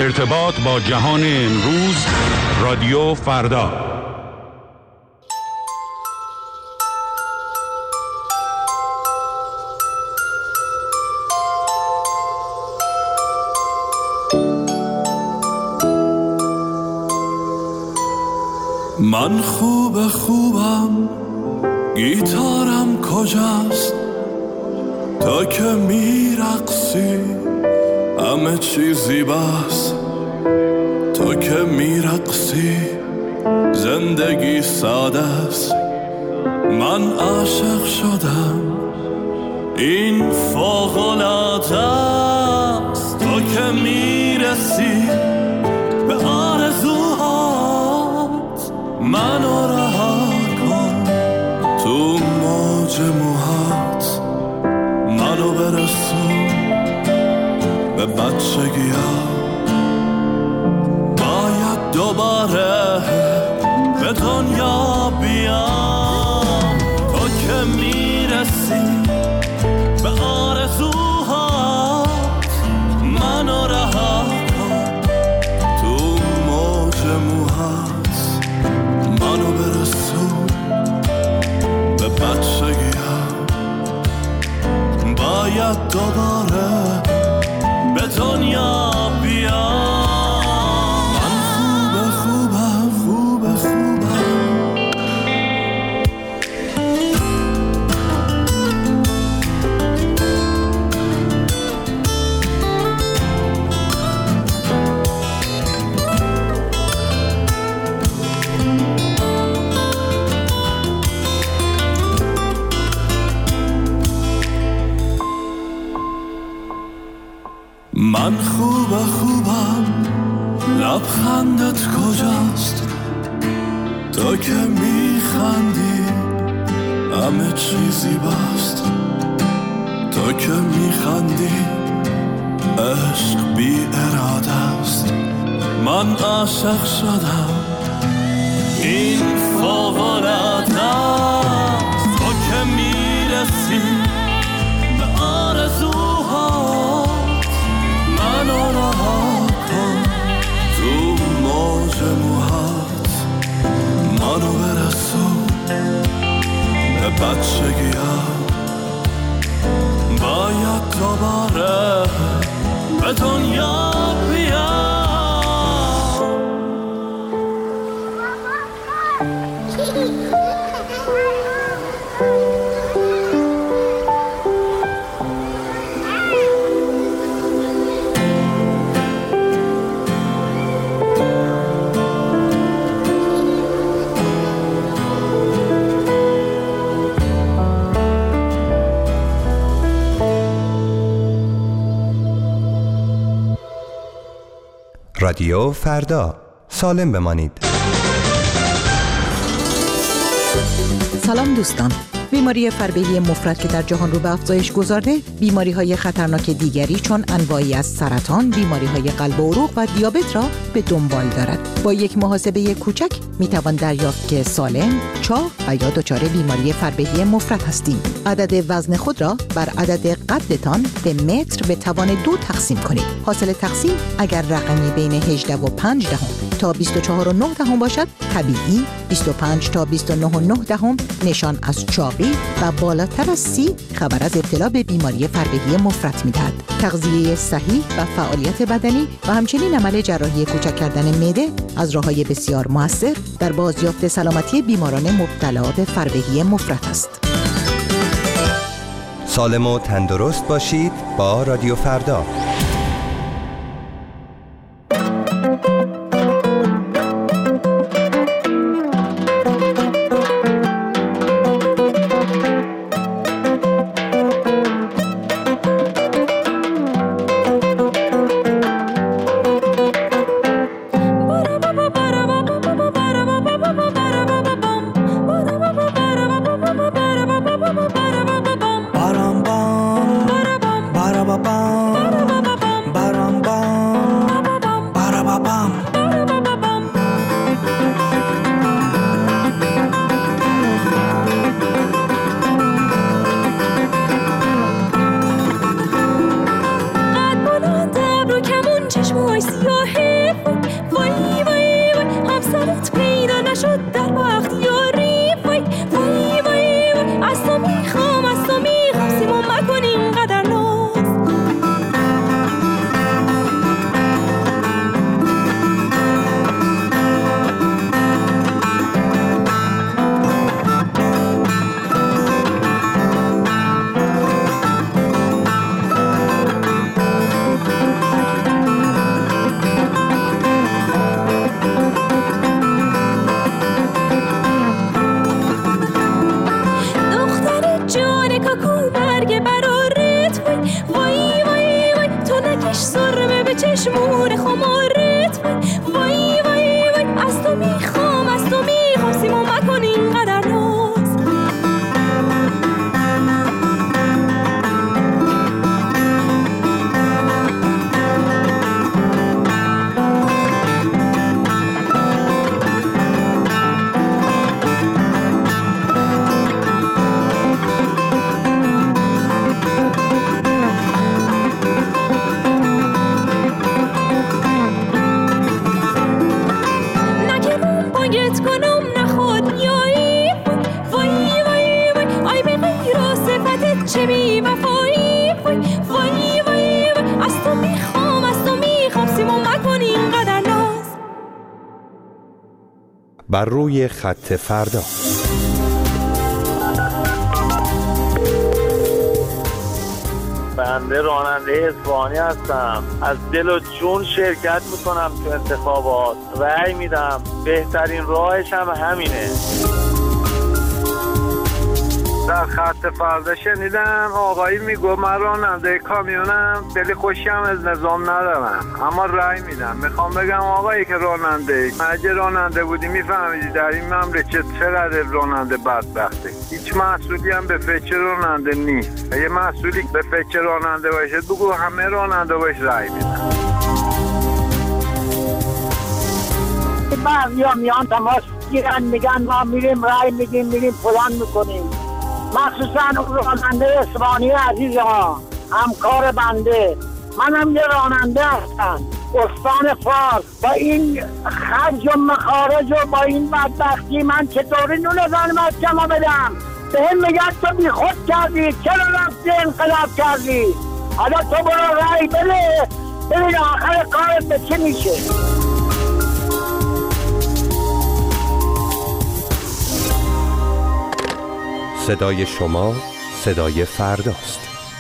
ارتباط با جهان امروز، رادیو فردا. من خوبم، گیتارم کجاست؟ تا که میرقصی همه چیزی بس. تا که میرقصی زندگی ساده است. من عاشق شدم، این فوق‌العاده است. تا که میرسی به آرزوهات منو رها کن، تو موج موهات منو برسون به بچگی‌ها. باید دوباره به دنیا بیام. تو که میرسی به آرزوهات منو رها کن، تو موج موهات منو برسون به بچگی‌ها. باید دوباره به دنیا بیام. من خوبم. من خوبم، لبخندت کجاست؟ تو که میخندی همه چیزی بست. تو که میخندی عشق بی اراده است. من عاشق شدم، این فوق‌العاده است. تو که میرسی به آرزوهات منو رها کن، تو موج موهات منو برسون به بچگی‌ها. باید دوباره به دنیا بیام. رادیو فردا، سالم بمانید. سلام دوستان. بیماری فربهی مفرط که در جهان رو به افزایش گذارده، بیماری‌های خطرناک دیگری چون انواعی از سرطان، بیماری‌های قلب و عروق و دیابت را به دنبال دارد. با یک محاسبه کوچک میتوان دریافت که سالم، چاق و یا دچار بیماری فربهی مفرط هستیم. عدد وزن خود را بر عدد قدتان به متر به توان 2 تقسیم کنید. حاصل تقسیم اگر رقمی بین 18.5 تا 24.9 باشد طبیعی، 25 تا 29.9 نشان از چاقی و بالاتر از 30 خبر از ابتلا به بیماری فربهی مفرط می‌دهد. تغذیه صحیح و فعالیت بدنی و همچنین عمل جراحی کوچک کردن معده از راه‌های بسیار مؤثر در بازیافت سلامتی بیماران مبتلا به فربهی مفرط است. سالم و تندرست باشید با رادیو فردا. چشمون خمارت وای وای وای از تو میخوام سیما مکن اینقدر ناز. چه بی وفایی وای وای از تو میخوام سیما مکن اینقدر ناز. بر روی خط فردا. بنده راننده اصفهانی هستم. از دل و جون شرکت میکنم تو انتخابات، رأی میدم. بهترین راهش هم همینه. در خط فردا شنیدم آقایی میگو من راننده کامیونم، دلی خوشی هم از نظام ندارم اما رأی میدم. میخوام بگم آقایی که راننده، اگه راننده بودی میفهمیدی در این مملکت چقدر راننده بدبخته. هیچ مسئولی هم به فکر راننده نیست. اگه مسئولی به فکر راننده باشه بگو همه راننده باش رأی میدم. بعضیا میان تماس گیرن میگن ما میریم رأی میدیم میریم فلان میکنیم. مخصوصا اون راننده اصفهانی عزیز ها، همکار بنده. منم یه راننده هستم استان فارس. با این خرج و مخارج و با این بدبختی من چطوری نون زن بچه‌مو بدم؟ بهم میگن تو بی خود کردی، چرا رفتی انقلاب کردی؟ حالا تو برو رأی بده ببین آخر کارت به چی میشه. صدای شما صدای فرداست.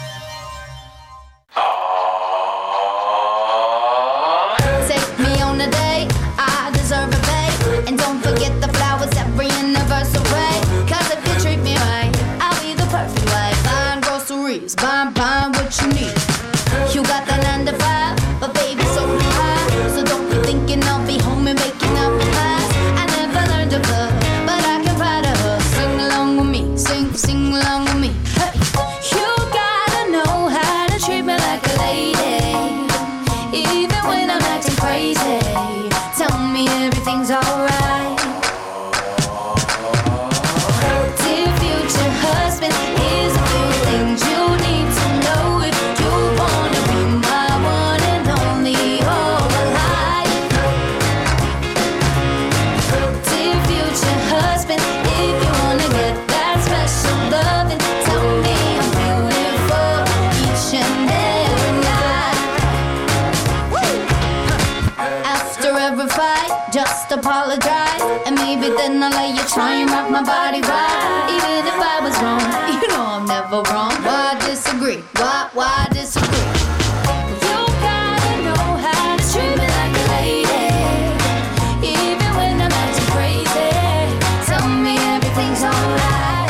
Apologize, and maybe then I'll let you try and rock my body right. Even if I was wrong, you know I'm never wrong. Why disagree? Why disagree? You gotta know how to treat me like a lady, even when I'm acting crazy. Tell me everything's alright.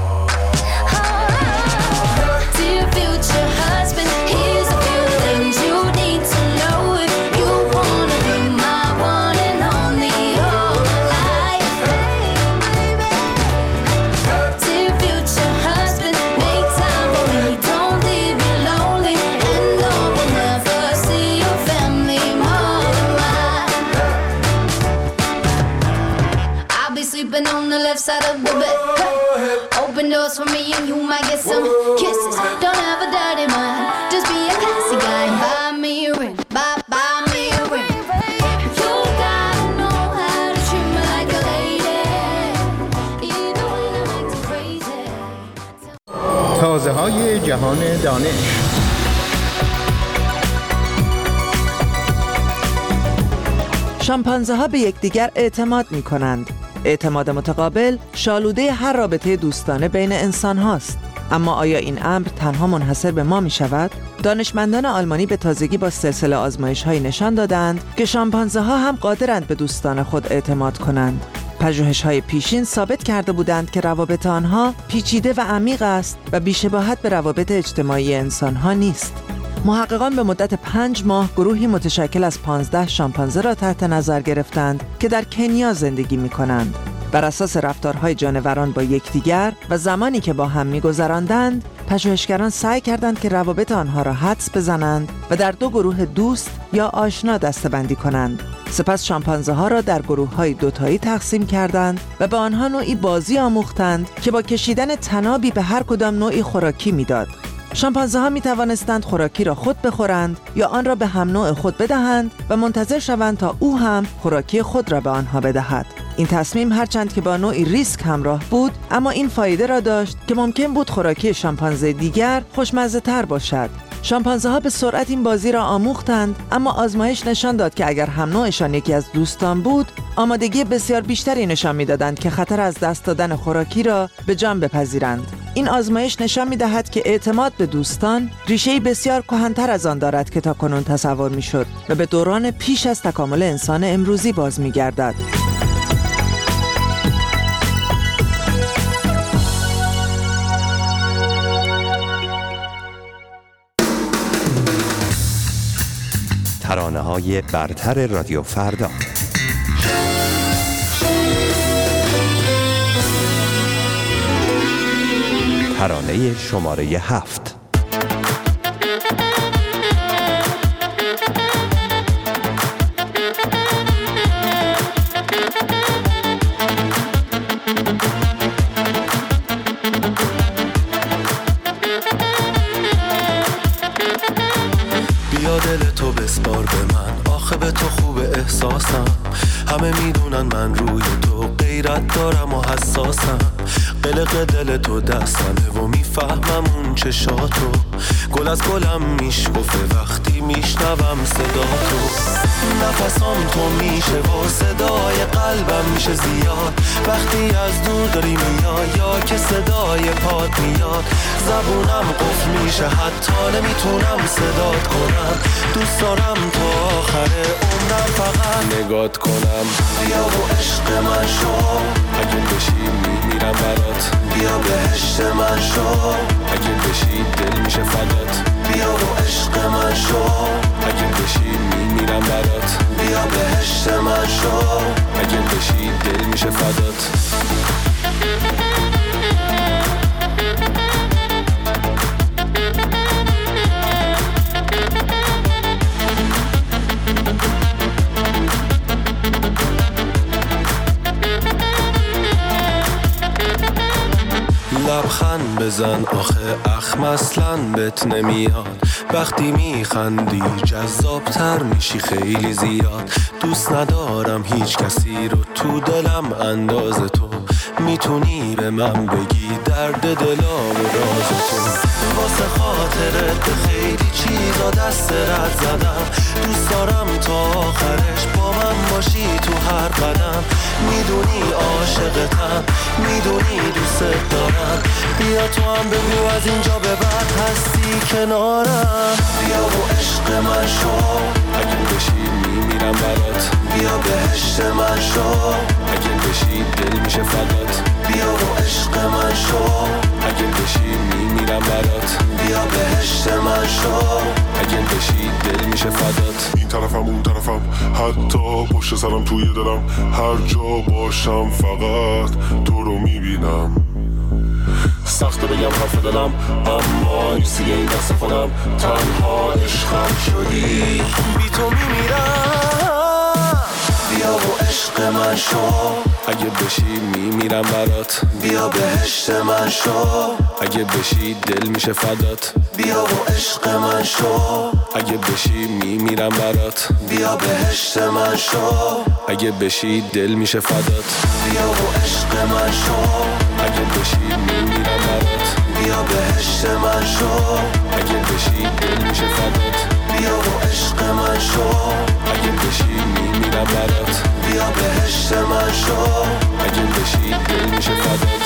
Dear future husband, here's a few things you need to know if you wanna be my one and only. On the left side of the bed, open doors for me and you might get some kisses. Don't have a dirty mind, just be a classy guy. Buy me a ring, buy me a ring. You gotta know how to treat me like a lady, even when I'm acting crazy. تازه های جهان دانش. شامپانزه ها به یکدیگر اعتماد می کنند. اعتماد متقابل شالوده هر رابطه دوستانه بین انسان هاست. اما آیا این امر تنها منحصر به ما می شود؟ دانشمندان آلمانی به تازگی با سلسله آزمایش های نشان دادند که شامپانزه ها هم قادرند به دوستان خود اعتماد کنند. پژوهش های پیشین ثابت کرده بودند که روابط آنها پیچیده و عمیق است و بی‌شباهت به روابط اجتماعی انسان ها نیست. محققان به مدت 5 ماه گروهی متشکل از 15 شامپانزه را تحت نظر گرفتند که در کنیا زندگی می‌کنند. بر اساس رفتارهای جانوران با یکدیگر و زمانی که با هم می‌گذراندند، پژوهشگران سعی کردند که روابط آنها را حدس بزنند و در 2 گروه دوست یا آشنا دسته‌بندی کنند. سپس شامپانزه‌ها را در گروه‌های دوتایی تقسیم کردند و به آنها نوعی بازی آموختند که با کشیدن طنابی به هر کدام نوعی خوراکی می‌داد. شامپانزه‌ها می‌توانستند خوراکی را خود بخورند یا آن را به هم نوع خود بدهند و منتظر شوند تا او هم خوراکی خود را به آنها بدهد. این تصمیم هرچند که با نوعی ریسک همراه بود، اما این فایده را داشت که ممکن بود خوراکی شامپانزه دیگر خوشمزه‌تر باشد. شامپانزه‌ها به سرعت این بازی را آموختند، اما آزمایش نشان داد که اگر هم نوعشان یکی از دوستان بود، آمادگی بسیار بیشتری نشان می‌دادند که خطر از دست دادن خوراکی را به جان بپذیرند. این آزمایش نشان می‌دهد که اعتماد به دوستان ریشه‌ای بسیار کهن‌تر از آن دارد که تاکنون تصور می‌شد و به دوران پیش از تکامل انسان امروزی باز می‌گردد. ترانه‌های برتر رادیو فردا. ترانه شماره 7. بیا دل تو بسپار به من، آخه به تو خوب احساسم. همه میدونن من روی تو غیرت دارم و حساسم. قلق دل تو دستمه و میفهمم اون چشاتو. گل از گلم میشکفه وقتی میشنوم صدا تو. نفسام تو میشه و صدای قلبم میشه زیاد وقتی از دور داری میای یا که صدای پات میاد. زبونم قفل میشه حتی نمیتونم صدات کنم. دوست دارم تا آخر عمرم فقط نگات کنم. بیا و عشق من شو، اگه بشی میمیرم برات. بیا بهشت من شو، اگه بشی دل میشه فدات. بیا و عشق من شو، اگه بشی میمیرم برات. بیا بهشت من شو، اگه بشی دل میشه فدات. لبخند بزن آخه اخم اصلاً بهت نمیاد. وقتی میخندی جذابتر میشی خیلی زیاد. دوست ندارم هیچ کسی رو تو دلم انداز تو. میتونی به من بگی درد دلا و راز تو. واسه خاطرت به خیلی چیزا دست رد زدم. دوست دارم تا آخرش با من باشی تو هر قدم. میدونی عاشقتم، میدونی دوست دارم. بیا تو هم بگو از اینجا به بعد هستی کنارم. بیا و عشق من شو، اگه بشی میمیرم برات. بیا بهشت من شو، اگه بشی دل میشه فدات. بیا و عشق من شو، اگه بشی میمیرم برات. بیا بهشت من شو، اگه بشی دل میشه فدات. این طرفم اون طرفم حتی پشت سرم توی دلم. هر جا باشم فقط تو رو میبینم. سخته بگم حرف دلم اما نیستی این دست خودم. تنها عشقم شدی، بی تو میمیرم. بیا و عشق من شو، اگه بشی میمیرم برات. بیا بهشت من شو، اگه بشی دل میشه فدات. بیا و عشق من شو، اگه بشی میمیرم برات. بیا بهشت من شو، اگه بشی دل میشه فدات. بیا و عشق من شو، اگه بشی میمیرم برات. بیا بهشت من شو، اگه بشی دل میشه فدات. بیا و عشق من شو، اگه بشی میمیرم برات. بیا بهشت من شو، اگه بشی دل میشه فدات.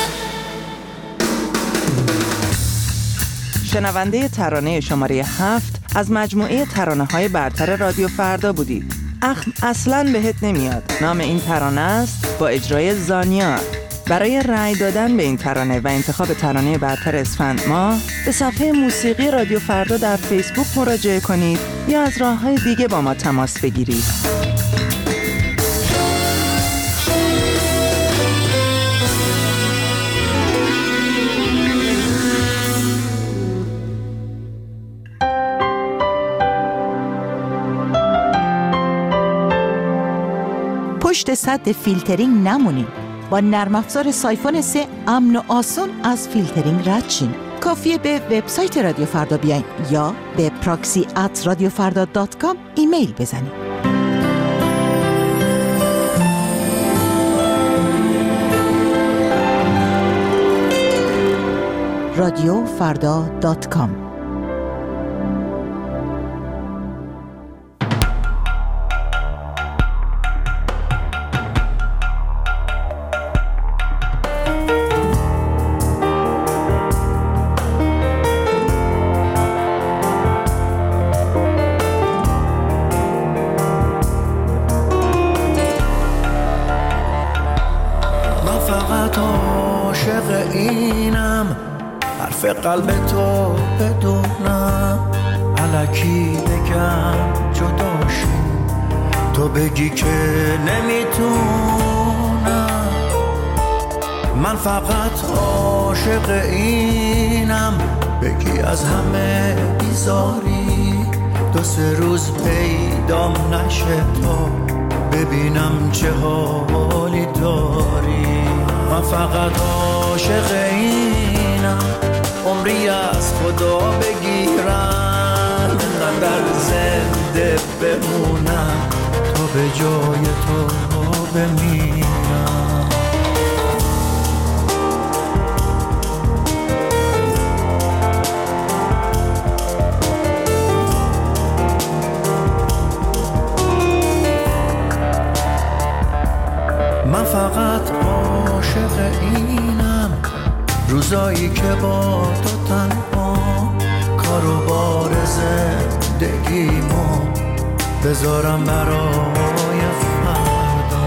شنونده ترانه شماره 7 از مجموعه ترانه‌های برتر رادیو فردا بودید. اخم اصلاً بهت نمیاد. نام این ترانه است با اجرای زانیا. برای رأی دادن به این ترانه و انتخاب ترانه برتر اسفند ماه به صفحه موسیقی رادیو فردا در فیسبوک مراجعه کنید یا از راه‌های دیگه با ما تماس بگیرید. پشت سد فیلترینگ نمونید. با نرم افزار سایفون 3 امن و آسون از فیلترینگ رد شین. کافیه به وبسایت رادیو فردا بیاین یا به proxy@radiofarda.com ایمیل بزنید. radiofarda.com. قلب تو بدونم الکی بگم جداشیم تو بگی که نمیتونم من فقط عاشق اینم بگی از همه بیزاری 2-3 روز پیدام نشه تا ببینم چه حالی داری من فقط عاشق اینم عمری از خدا بگیرم در زنده بمونم تا به جای تو بمیرم من فقط عاشق اینم روزایی که با تو تنها کارو بار زندگیمو بذارم برای فردا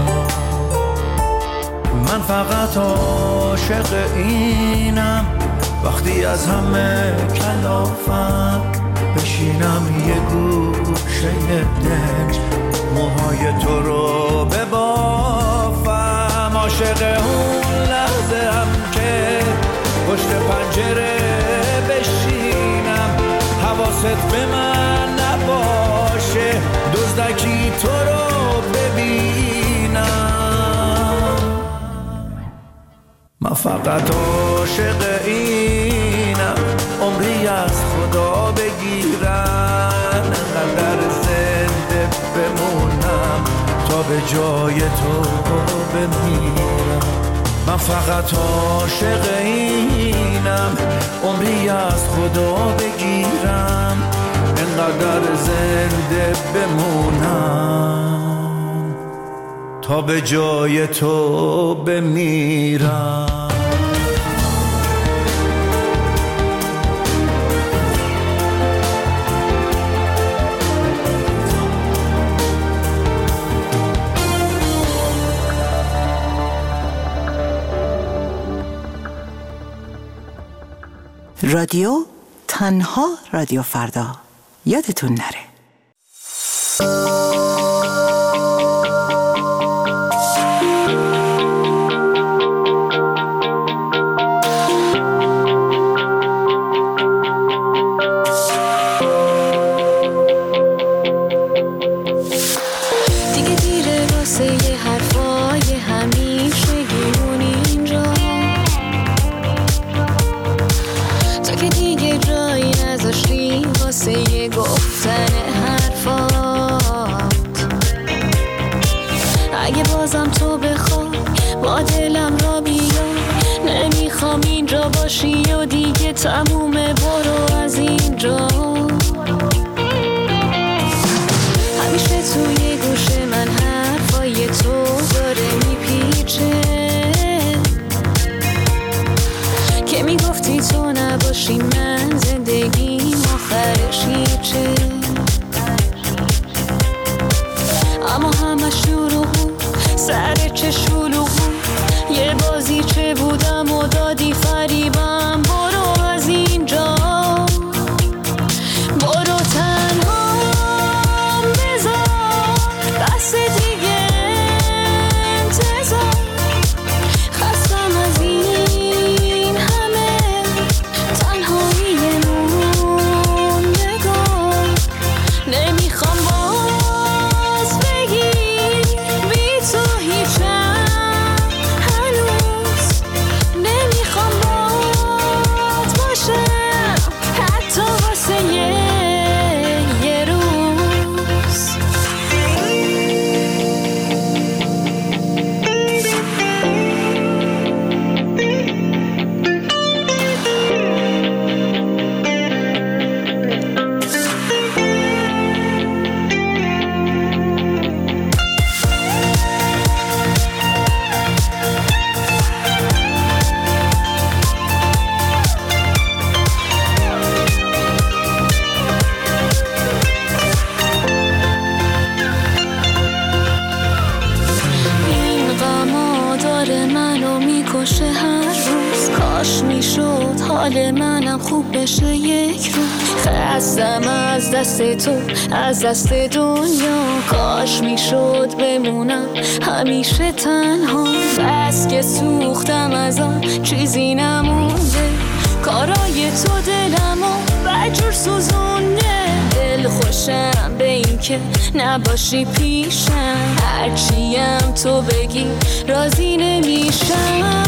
من فقط عاشق اینم وقتی از همه کلافم بشینم یه گوشه دنج موهای تو رو ببافم عاشق اون لحظه هم که پشت پنجره بشینم حواست به من نباشه دزدکی تو رو ببینم من فقط عاشق اینم عمری از خدا بگیرم انقدر زنده بمونم تا به جای تو بمیرم من فقط عاشق اینم عمری از خدا بگیرم انقدر زنده بمونم تا به جای تو بمیرم رادیو تنها رادیو فردا یادتون نره. و دیگه تمومه برو از اینجا همیشه توی گوش من حرفای تو داره میپیچه که میگفتی تو نباشی من زندگیم آخرش هیچه اما همه شروع سر چه شلوغ یه بازی حال منم خوب بشه یک رو. خستم از دست تو، از دست دنیا. کاش میشد بمونم همیشه تنها. بس که سوختم از آن چیزی نمونده. کارای تو دلمو بجور سوزونده. دل خوشم به این که نباشی پیشم. هرچیم تو بگی راضی نمیشم.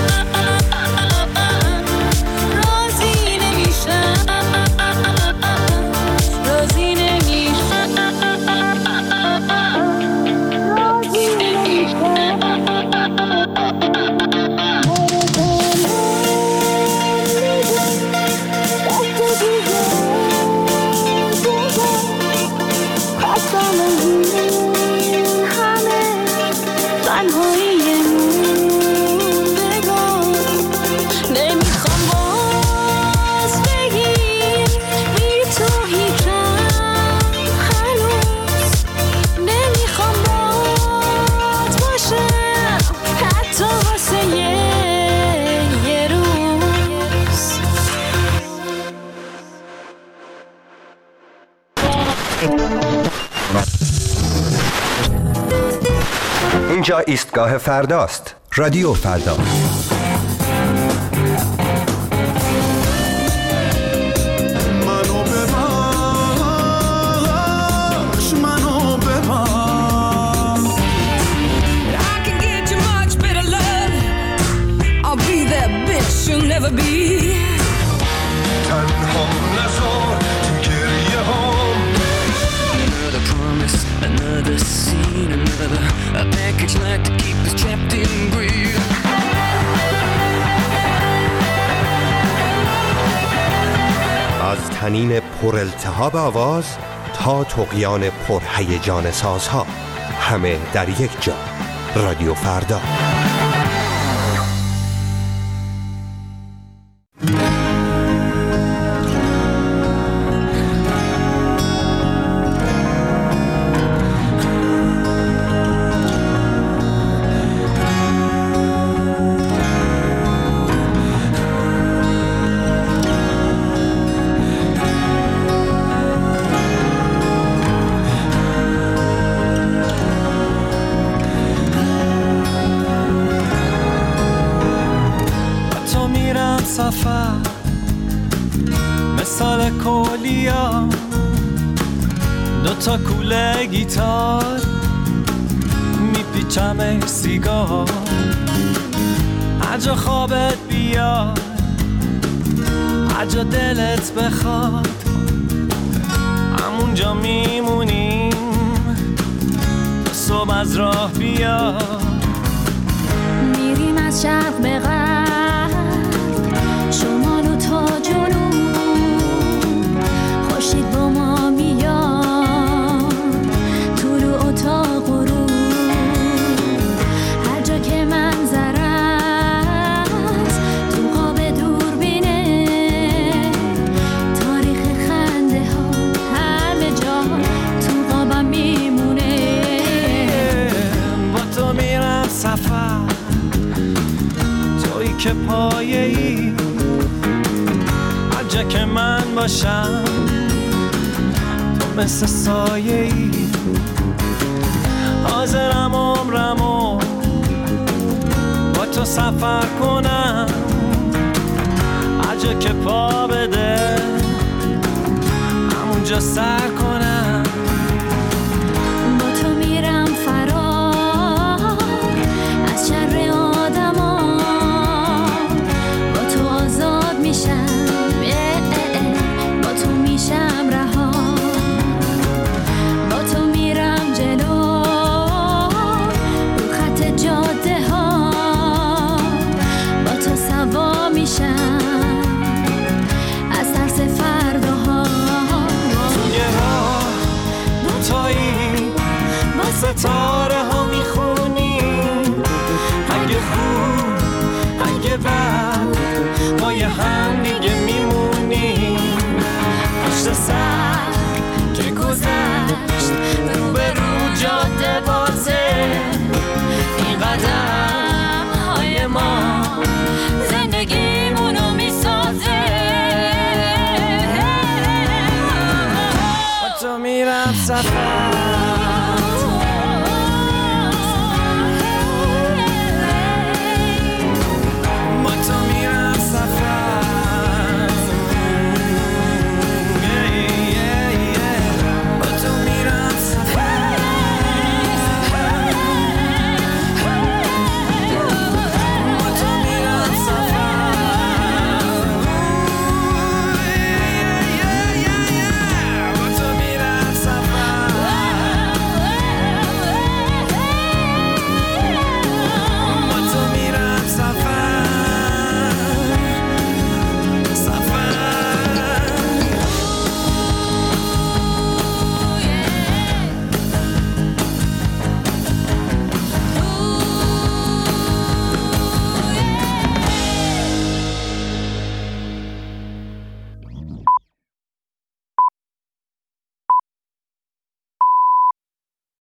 اینجا ایستگاه فرداست. رادیو فردا. از تنین پر التهاب آواز تا طغیان پر هیجان سازها، همه در یک جا. رادیو فردا. مثال کولیا، دوتا کوله گیتار، میپیچم سیگار. هرجا خوابت بیاد، هرجا دلت بخواد، همونجا میمونیم تا صبح از راه بیاد. میریم از شرق به غرب، شمال و تا جنوب. خورشید با ما میاد تو رو اتاق غروب. هر جا که منظر است تو قاب دوربینه، تاریخ خنده ها همه جا تو قابم میمونه. با تو میرم سفر، تویی که پایه ای. هر جا که من باشم تو مثل سایه ای. حاضرم عمرمو با تو سفر کنم، هر جا که پا بده همونجا سر کنم. با تو میرم فرار از شر آدما، با تو آزاد میشم، با تو میشم رها. با تو میرم جلو رو خط جاده ها، با تو سوا میشم از ترس فرداها. توی راه دوتایی با ستاره